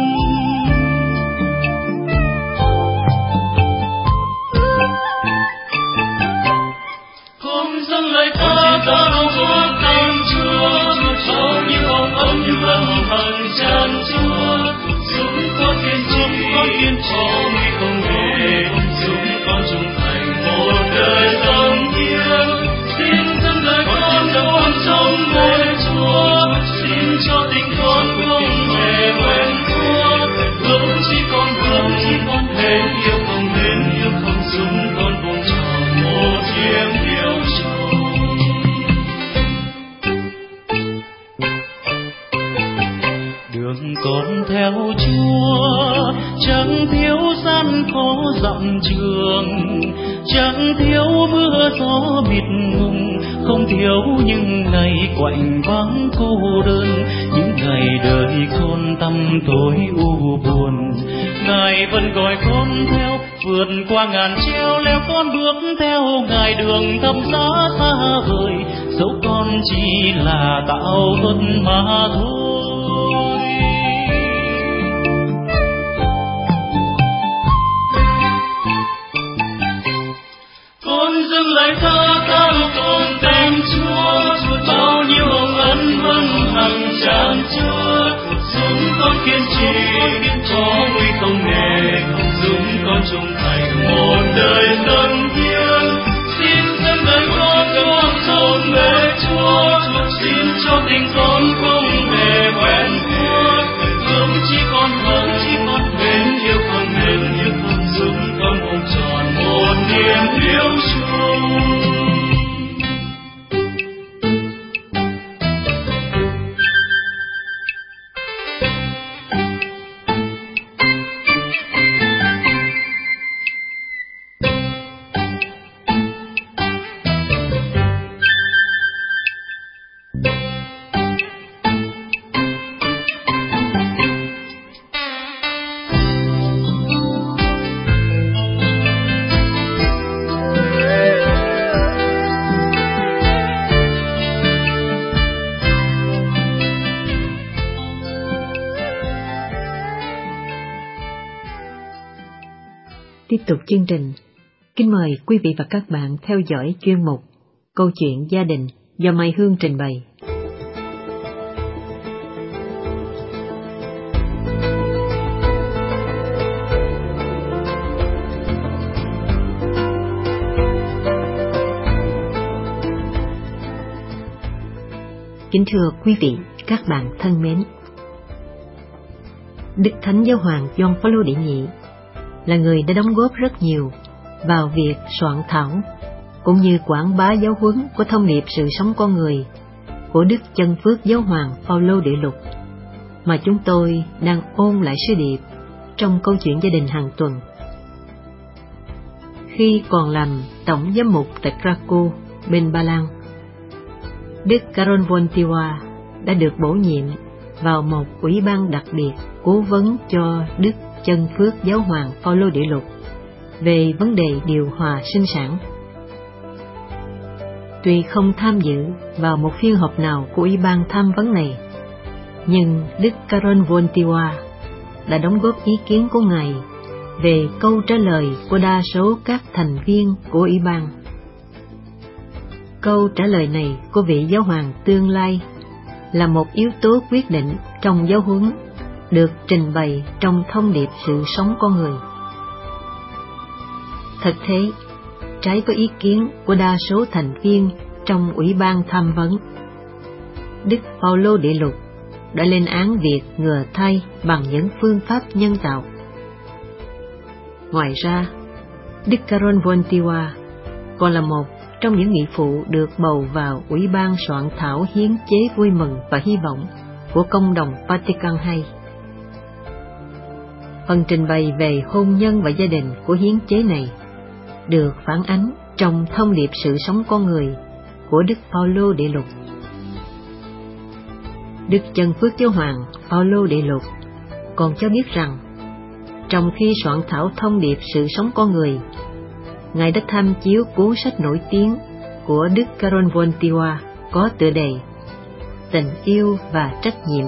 Speaker 6: Con dâng lời ca tao Chúa tên Chúa, bao nhiêu hồng ấm như ân hằng tràn Chúa, giúp con kiên trì, con kiên trì nguy không hề, giúp con trung thành một đời dâng hiến. Xin dâng lời con con sống với Chúa, xin cho tình con không hề quen thua, hướng chi con hướng chi con hến yêu không hến yêu không dùng con buông tròn một tiếng yêu chung. Đường con theo Chúa chẳng thiếu gian khó dặm trường, chẳng thiếu mưa gió mịt mùng, không thiếu những ngày quạnh vắng cô đơn, những ngày đời con tăm tối u buồn. Ngài vẫn gọi con theo, vượt qua ngàn treo leo con bước theo Ngài, đường thăm giá xa vời, dẫu con chỉ là tạo vật mà thôi. Con dâng lời ca tao con tên Chúa, bao nhiêu hồng ân vân hằng tràn Chúa, giúp con kiên trì, có nguy không nề, giúp con trung thành một đời dâng hiến. Xin dâng lời con con sống với Chúa, xin cho tình con không hề quen thua, hướng chi con hướng chi con mến yêu con mến yêu con, giúp con buông tròn một niềm yêu chung.
Speaker 1: Tiếp tục chương trình, kính mời quý vị và các bạn theo dõi chuyên mục Câu chuyện gia đình do Mai Hương trình bày. Kính thưa quý vị, các bạn thân mến, Đức Thánh Giáo hoàng Gioan Phaolô đệ nhị là người đã đóng góp rất nhiều vào việc soạn thảo cũng như quảng bá giáo huấn của thông điệp sự sống con người của Đức Chân Phước Giáo hoàng Phaolô đệ lục, mà chúng tôi đang ôn lại sứ điệp trong câu chuyện gia đình hàng tuần. Khi còn làm tổng giám mục tại Krakow, bên Ba Lan, Đức Karol Wojtyła đã được bổ nhiệm vào một ủy ban đặc biệt cố vấn cho Đức Chân Phước Giáo hoàng Phaolô đệ lục về vấn đề điều hòa sinh sản. Tuy không tham dự vào một phiên họp nào của ủy ban tham vấn này, nhưng Đức Karol Wojtyła đã đóng góp ý kiến của Ngài về câu trả lời của đa số các thành viên của ủy ban. Câu trả lời này của vị giáo hoàng tương lai là một yếu tố quyết định trong giáo huấn được trình bày trong thông điệp sự sống con người. Thật thế, trái với ý kiến của đa số thành viên trong ủy ban tham vấn, Đức Phaolô đệ lục đã lên án việc ngừa thai bằng những phương pháp nhân tạo. Ngoài ra, Đức Karol Wojtyła còn là một trong những nghị phụ được bầu vào Ủy ban soạn thảo hiến chế vui mừng và hy vọng của Công đồng Vatican hai. Phần trình bày về hôn nhân và gia đình của hiến chế này được phản ánh trong thông điệp sự sống con người của Đức Phaolô Đệ Lục. Đức Chân Phước Giáo Hoàng Phaolô Đệ Lục còn cho biết rằng, trong khi soạn thảo thông điệp sự sống con người, Ngài đã tham chiếu cuốn sách nổi tiếng của Đức Karol Wojtyła có tựa đề Tình yêu và trách nhiệm.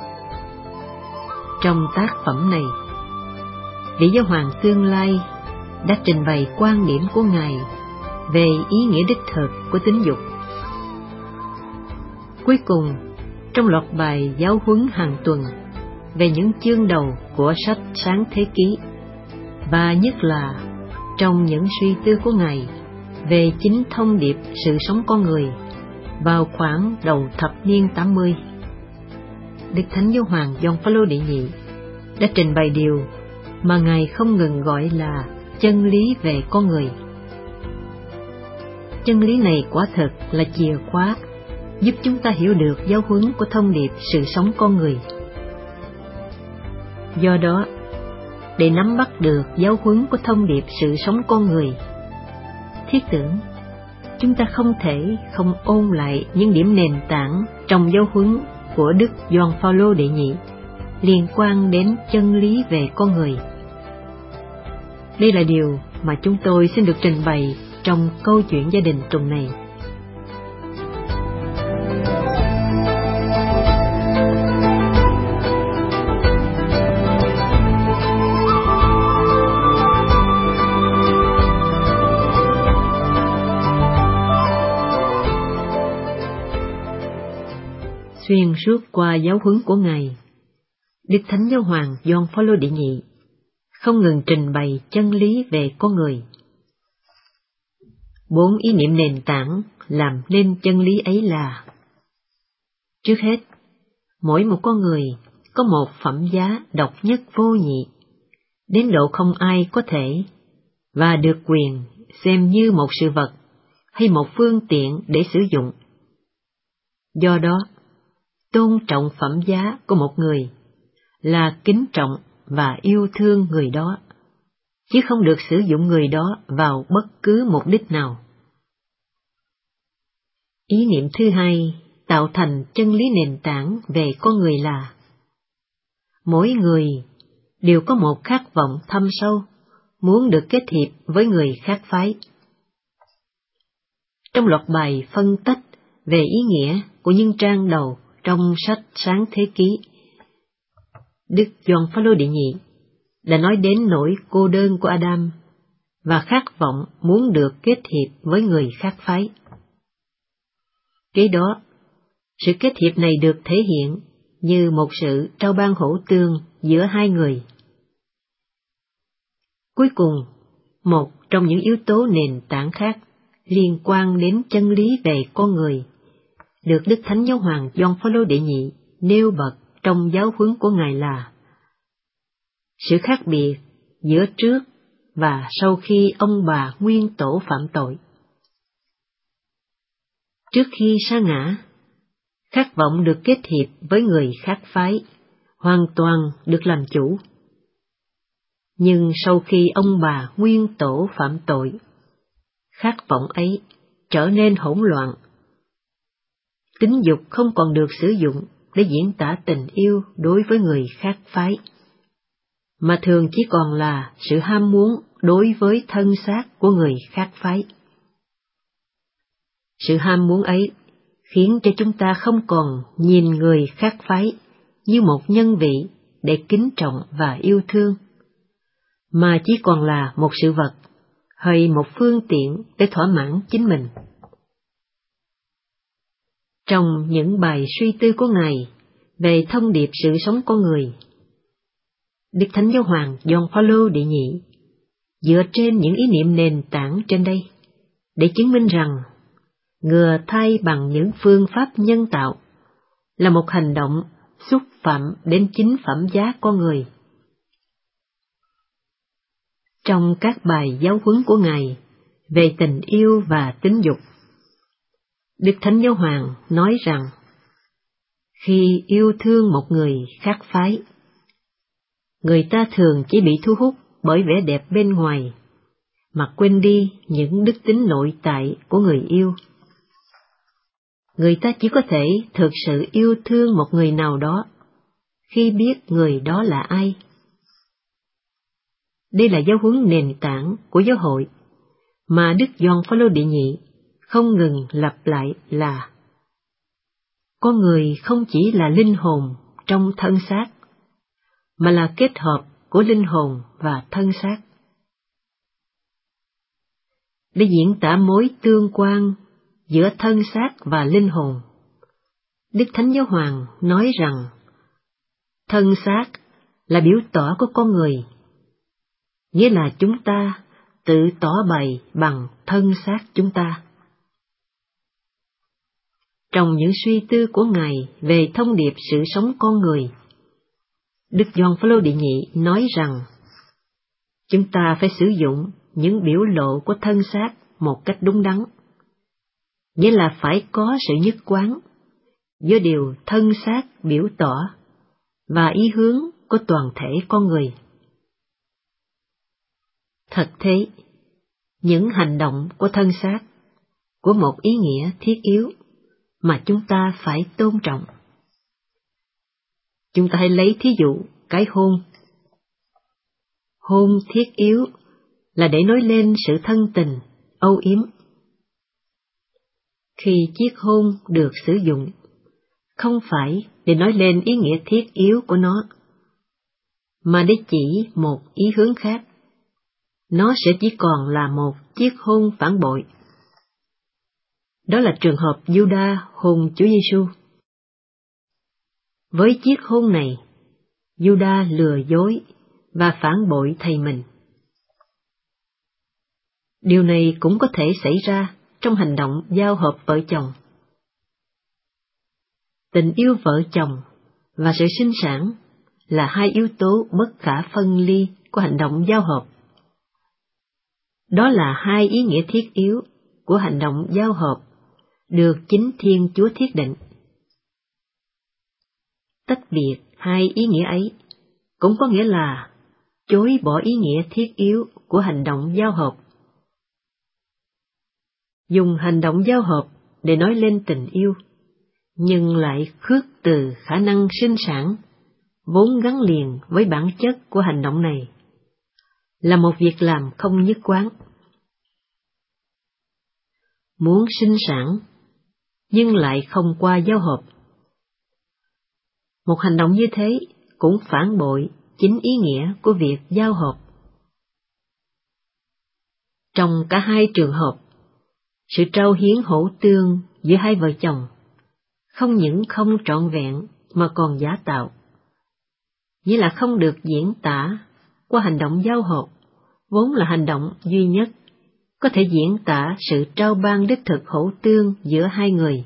Speaker 1: Trong tác phẩm này, vị Giáo hoàng tương lai đã trình bày quan điểm của Ngài về ý nghĩa đích thực của tính dục. Cuối cùng, trong loạt bài giáo huấn hàng tuần về những chương đầu của sách Sáng Thế Ký, và nhất là trong những suy tư của Ngài về chính thông điệp sự sống con người vào khoảng đầu thập niên tám mươi, Đức Thánh Giáo hoàng Gioan Phaolô đệ nhị đã trình bày điều mà Ngài không ngừng gọi là chân lý về con người. Chân lý này quả thật là chìa khóa giúp chúng ta hiểu được giáo huấn của thông điệp sự sống con người. Do đó, để nắm bắt được giáo huấn của thông điệp sự sống con người, thiết tưởng chúng ta không thể không ôn lại những điểm nền tảng trong giáo huấn của Đức Gioan Phaolô đệ nhị liên quan đến chân lý về con người. Đây là điều mà chúng tôi xin được trình bày trong câu chuyện gia đình tuần này. Xuyên suốt qua giáo huấn của Ngài, Đức Thánh Giáo hoàng Gioan Phaolô đệ nhị không ngừng trình bày chân lý về con người. Bốn ý niệm nền tảng làm nên chân lý ấy là: trước hết, mỗi một con người có một phẩm giá độc nhất vô nhị, đến độ không ai có thể và được quyền xem như một sự vật hay một phương tiện để sử dụng. Do đó, tôn trọng phẩm giá của một người là kính trọng và yêu thương người đó, chứ không được sử dụng người đó vào bất cứ mục đích nào. Ý niệm thứ hai tạo thành chân lý nền tảng về con người là: mỗi người đều có một khát vọng thâm sâu, muốn được kết hiệp với người khác phái. Trong loạt bài phân tích về ý nghĩa của những trang đầu trong sách Sáng Thế Ký, Đức Gioan Phaolô đệ nhị đã nói đến nỗi cô đơn của Adam và khát vọng muốn được kết hiệp với người khác phái. Kế đó, sự kết hiệp này được thể hiện như một sự trao ban hỗ tương giữa hai người. Cuối cùng, một trong những yếu tố nền tảng khác liên quan đến chân lý về con người được Đức Thánh Giáo hoàng Gioan Phaolô đệ nhị nêu bật trong giáo huấn của Ngài là sự khác biệt giữa trước và sau khi ông bà nguyên tổ phạm tội. Trước khi sa ngã, khát vọng được kết hiệp với người khác phái hoàn toàn được làm chủ. Nhưng sau khi ông bà nguyên tổ phạm tội, khát vọng ấy trở nên hỗn loạn. Tính dục không còn được sử dụng để diễn tả tình yêu đối với người khác phái, mà thường chỉ còn là sự ham muốn đối với thân xác của người khác phái. Sự ham muốn ấy khiến cho chúng ta không còn nhìn người khác phái như một nhân vị để kính trọng và yêu thương, mà chỉ còn là một sự vật hay một phương tiện để thỏa mãn chính mình. Trong những bài suy tư của Ngài về thông điệp sự sống con người, Đức Thánh Giáo hoàng Gioan Phaolô đệ nhị dựa trên những ý niệm nền tảng trên đây để chứng minh rằng ngừa thai bằng những phương pháp nhân tạo là một hành động xúc phạm đến chính phẩm giá con người. Trong các bài giáo huấn của Ngài về tình yêu và tính dục, Đức Thánh Giáo Hoàng nói rằng, khi yêu thương một người khác phái, người ta thường chỉ bị thu hút bởi vẻ đẹp bên ngoài, mà quên đi những đức tính nội tại của người yêu. Người ta chỉ có thể thực sự yêu thương một người nào đó khi biết người đó là ai. Đây là giáo huấn nền tảng của giáo hội mà Đức Gioan Phaolô đệ nhị không ngừng lặp lại là: con người không chỉ là linh hồn trong thân xác, mà là kết hợp của linh hồn và thân xác. Để diễn tả mối tương quan giữa thân xác và linh hồn, Đức Thánh Giáo Hoàng nói rằng thân xác là biểu tỏ của con người, nghĩa là chúng ta tự tỏ bày bằng thân xác chúng ta. Trong những suy tư của Ngài về thông điệp sự sống con người, Đức Gioan Phaolô đệ nhị nói rằng chúng ta phải sử dụng những biểu lộ của thân xác một cách đúng đắn, nghĩa là phải có sự nhất quán giữa điều thân xác biểu tỏ và ý hướng của toàn thể con người. Thật thế, những hành động của thân xác có một ý nghĩa thiết yếu mà chúng ta phải tôn trọng. Chúng ta hãy lấy thí dụ cái hôn. Hôn thiết yếu là để nói lên sự thân tình, âu yếm. Khi chiếc hôn được sử dụng, không phải để nói lên ý nghĩa thiết yếu của nó, mà để chỉ một ý hướng khác, nó sẽ chỉ còn là một chiếc hôn phản bội. Đó là trường hợp Giu-đa hôn Chúa Giêsu. Với chiếc hôn này, Giu-đa lừa dối và phản bội thầy mình. Điều này cũng có thể xảy ra trong hành động giao hợp vợ chồng. Tình yêu vợ chồng và sự sinh sản là hai yếu tố bất khả phân ly của hành động giao hợp. Đó là hai ý nghĩa thiết yếu của hành động giao hợp được chính Thiên Chúa thiết định. Tách biệt hai ý nghĩa ấy cũng có nghĩa là chối bỏ ý nghĩa thiết yếu của hành động giao hợp. Dùng hành động giao hợp để nói lên tình yêu, nhưng lại khước từ khả năng sinh sản, vốn gắn liền với bản chất của hành động này, là một việc làm không nhất quán. Muốn sinh sản, nhưng lại không qua giao hợp. Một hành động như thế cũng phản bội chính ý nghĩa của việc giao hợp. Trong cả hai trường hợp, sự trao hiến hỗ tương giữa hai vợ chồng không những không trọn vẹn mà còn giả tạo, nghĩa là không được diễn tả qua hành động giao hợp, vốn là hành động duy nhất có thể diễn tả sự trao ban đích thực hỗ tương giữa hai người.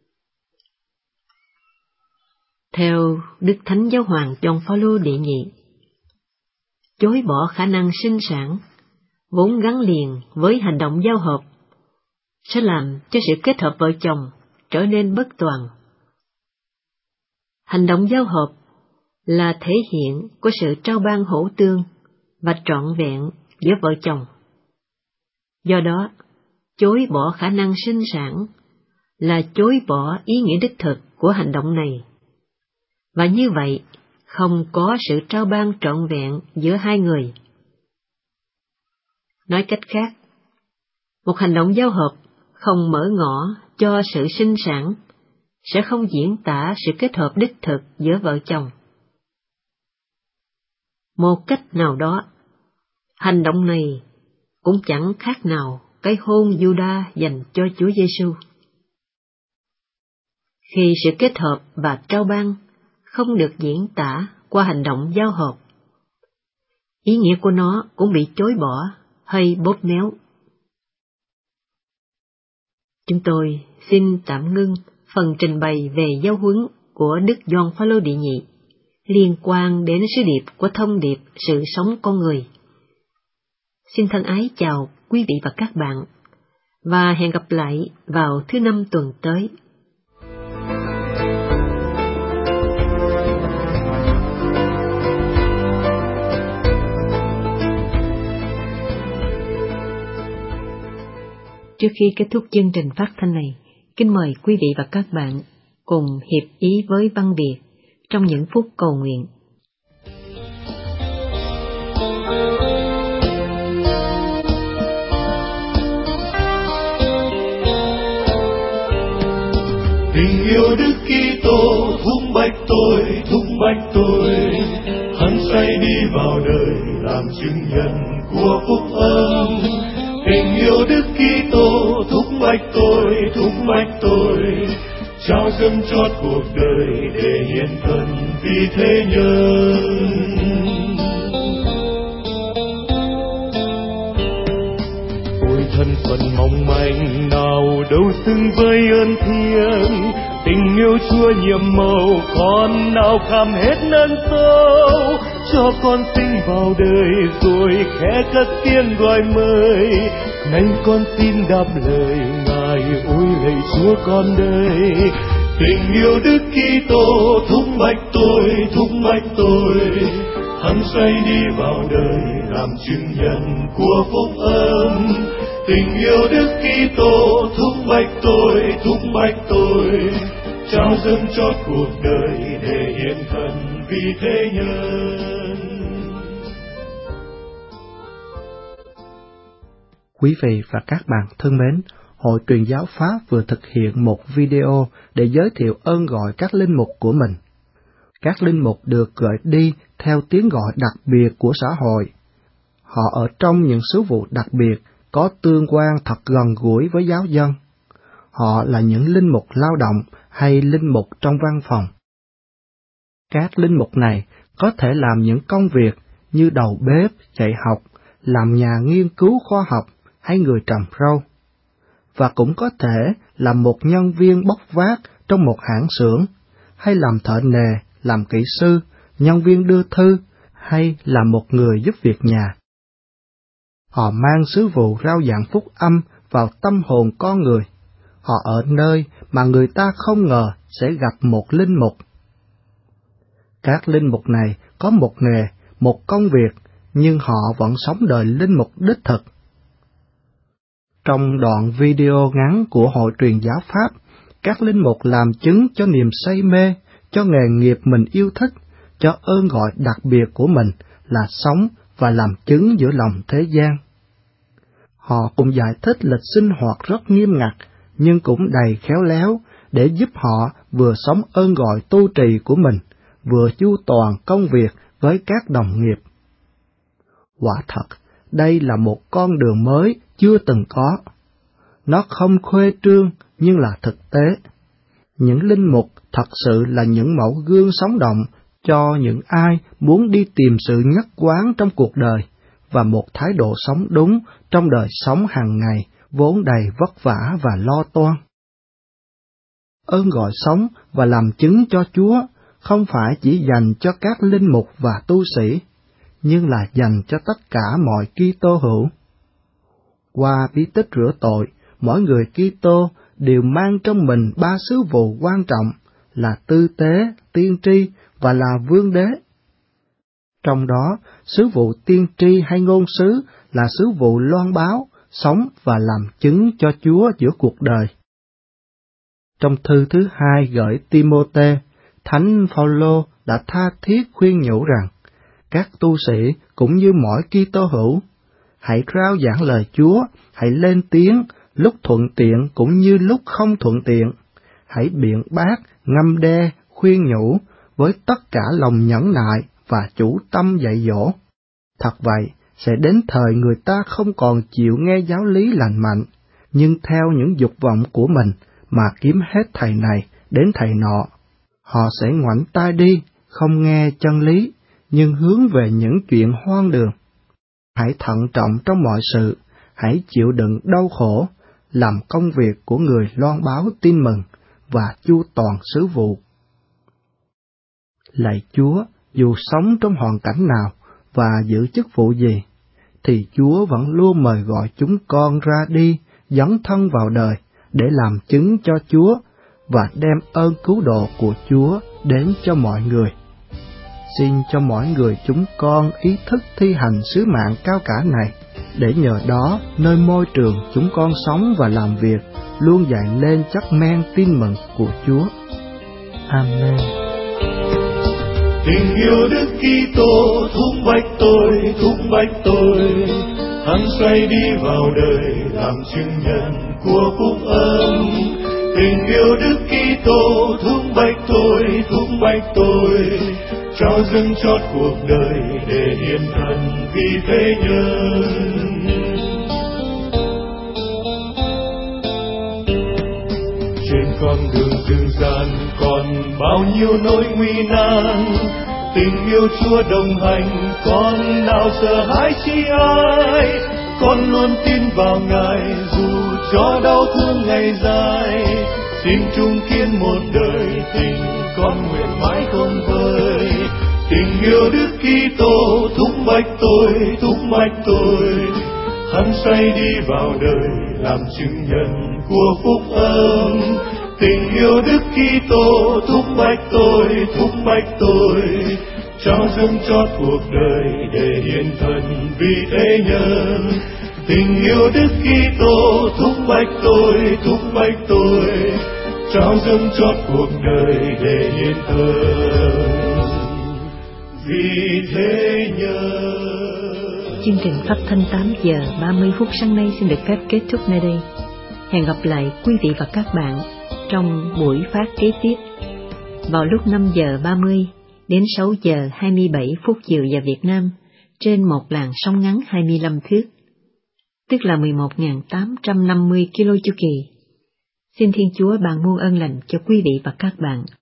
Speaker 1: Theo Đức Thánh Giáo Hoàng Gioan Phaolô đệ nhị, chối bỏ khả năng sinh sản, vốn gắn liền với hành động giao hợp, sẽ làm cho sự kết hợp vợ chồng trở nên bất toàn. Hành động giao hợp là thể hiện của sự trao ban hỗ tương và trọn vẹn giữa vợ chồng. Do đó, chối bỏ khả năng sinh sản là chối bỏ ý nghĩa đích thực của hành động này, và như vậy không có sự trao ban trọn vẹn giữa hai người. Nói cách khác, một hành động giao hợp không mở ngõ cho sự sinh sản sẽ không diễn tả sự kết hợp đích thực giữa vợ chồng. Một cách nào đó, hành động này cũng chẳng khác nào cái hôn Giu-đa dành cho Chúa Giêsu. Khi sự kết hợp và trao ban không được diễn tả qua hành động giao hợp, ý nghĩa của nó cũng bị chối bỏ hay bóp méo. Chúng tôi xin tạm ngưng phần trình bày về giáo huấn của của Đức Gioan Phaolô đệ nhị liên quan đến sứ điệp của thông điệp sự sống con người. Xin thân ái chào quý vị và các bạn, và hẹn gặp lại vào thứ năm tuần tới. Trước khi kết thúc chương trình phát thanh này, kính mời quý vị và các bạn cùng hiệp ý với Văn Việt trong những phút cầu nguyện.
Speaker 6: Tình yêu Đức Kitô thúc bách tôi, thúc bách tôi, hăng say đi vào đời làm chứng nhân của phúc âm. Tình yêu Đức Kitô thúc bách tôi, thúc bách tôi, trao dâng chót cuộc đời để hiến thân vì thế nhân. Ôi thân phận mong manh nào đâu xứng với ơn thiêng, tình yêu Chúa nhiệm màu con nào kham hết nâng sâu, cho con sinh vào đời rồi khẽ cất tiếng gọi mời, nay con xin đáp lời Ngài, ôi lạy Chúa con đây. Tình yêu Đức Kitô thúc bách tôi, thúc bách tôi, hăng say đi vào đời làm chứng nhân của phúc âm. Tình yêu Đức Kitô thúc bách tôi, thúc bách tôi, trao dâng cho cuộc đời để hiến thân vì thế nhân.
Speaker 4: Quý vị và các bạn thân mến, Hội Truyền giáo Pháp vừa thực hiện một video để giới thiệu ơn gọi các linh mục của mình. Các linh mục được gửi đi theo tiếng gọi đặc biệt của xã hội. Họ ở trong những sứ vụ đặc biệt, có tương quan thật gần gũi với giáo dân. Họ là những linh mục lao động hay linh mục trong văn phòng. Các linh mục này có thể làm những công việc như đầu bếp, dạy học, làm nhà nghiên cứu khoa học hay người trồng rau, và cũng có thể là một nhân viên bốc vác trong một hãng xưởng, hay làm thợ nề, làm kỹ sư, nhân viên đưa thư, hay là một người giúp việc nhà. Họ mang sứ vụ rao giảng phúc âm vào tâm hồn con người. Họ ở nơi mà người ta không ngờ sẽ gặp một linh mục. Các linh mục này có một nghề, một công việc, nhưng họ vẫn sống đời linh mục đích thực. Trong đoạn video ngắn của Hội Truyền giáo Pháp, các linh mục làm chứng cho niềm say mê, cho nghề nghiệp mình yêu thích, cho ơn gọi đặc biệt của mình là sống và làm chứng giữa lòng thế gian. Họ cũng giải thích lịch sinh hoạt rất nghiêm ngặt, nhưng cũng đầy khéo léo để giúp họ vừa sống ơn gọi tu trì của mình, vừa chu toàn công việc với các đồng nghiệp. Quả thật, đây là một con đường mới chưa từng có. Nó không khuê trương nhưng là thực tế. Những linh mục thật sự là những mẫu gương sống động cho những ai muốn đi tìm sự nhất quán trong cuộc đời và một thái độ sống đúng trong đời sống hàng ngày vốn đầy vất vả và lo toan. Ơn gọi sống và làm chứng cho Chúa không phải chỉ dành cho các linh mục và tu sĩ, nhưng là dành cho tất cả mọi Kitô hữu. Qua bí tích rửa tội, mỗi người Kitô đều mang trong mình ba sứ vụ quan trọng là tư tế, tiên tri và là vương đế. Trong đó, sứ vụ tiên tri hay ngôn sứ là sứ vụ loan báo, sống và làm chứng cho Chúa giữa cuộc đời. Trong thư thứ hai gửi Ti-mô-tê, Thánh Phaolô đã tha thiết khuyên nhủ rằng, các tu sĩ cũng như mỗi Kitô hữu, hãy rao giảng lời Chúa, hãy lên tiếng, lúc thuận tiện cũng như lúc không thuận tiện, hãy biện bác, ngâm đe, khuyên nhủ, với tất cả lòng nhẫn nại và chủ tâm dạy dỗ. Thật vậy, sẽ đến thời người ta không còn chịu nghe giáo lý lành mạnh, nhưng theo những dục vọng của mình mà kiếm hết thầy này đến thầy nọ. Họ sẽ ngoảnh tai đi, không nghe chân lý, nhưng hướng về những chuyện hoang đường. Hãy thận trọng trong mọi sự, hãy chịu đựng đau khổ, làm công việc của người loan báo tin mừng và chu toàn sứ vụ. Lạy Chúa, dù sống trong hoàn cảnh nào và giữ chức vụ gì, thì Chúa vẫn luôn mời gọi chúng con ra đi, dấn thân vào đời để làm chứng cho Chúa và đem ơn cứu độ của Chúa đến cho mọi người. Xin cho mỗi người chúng con ý thức thi hành sứ mạng cao cả này, để nhờ đó nơi môi trường chúng con sống và làm việc luôn dậy lên chất men tin mừng của Chúa. Amen.
Speaker 6: Tình yêu Đức Kitô thúc bách tôi, thúc bách tôi, hăng say đi vào đời làm chứng nhân của phúc âm. Tình yêu Đức Kitô thúc bách tôi, thúc bách tôi, trao dâng chót cuộc đời để hiến thân vì thế nhân. Trên con đường dương gian còn bao nhiêu nỗi nguy nan, tình yêu Chúa đồng hành, con nào sợ hãi chi ai. Con luôn tin vào Ngài dù cho đau thương ngày dài, xin chung kiên một đời tình con nguyện mãi không vơi. Tình yêu Đức Kitô thúc bách tôi, thúc bách tôi, hăng say đi vào đời làm chứng nhân của phúc âm. Tình yêu Đức Kitô thúc bách tôi, thúc bách tôi, trao dâng chót cuộc đời để hiến thân vì thế nhân. Tình yêu Đức Kitô thúc bách tôi, thúc bách tôi, trao dâng chót cuộc đời để hiến thân vì thế nhân.
Speaker 1: Chương trình phát thanh tám giờ ba mươi phút sáng nay xin được phép kết thúc nơi đây. Hẹn gặp lại quý vị và các bạn trong buổi phát kế tiếp vào lúc năm giờ ba mươi đến sáu giờ hai mươi bảy phút chiều giờ Việt Nam trên một làn sóng ngắn hai mươi lăm thước, tức là mười một nghìn tám trăm năm mươi ki lô chu kỳ. Xin Thiên Chúa ban muôn ơn lành cho quý vị và các bạn.